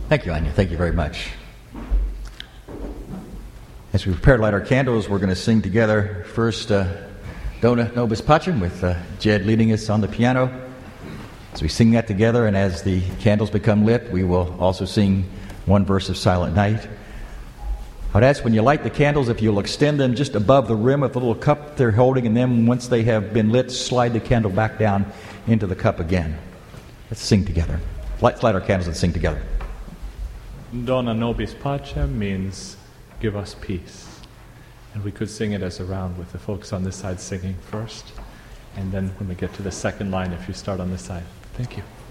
Thank you, Anya. Thank you very much. As we prepare to light our candles, we're going to sing together first Dona Nobis Pacem with Jed leading us on the piano. As we sing that together and as the candles become lit, we will also sing one verse of Silent Night. I would ask when you light the candles if you'll extend them just above the rim of the little cup they're holding, and then once they have been lit, slide the candle back down into the cup again. Let's sing together. Let's light our candles and sing together. Dona Nobis Pacem means give us peace. And we could sing it as a round with the folks on this side singing first. And then when we get to the second line, if you start on this side. Thank you.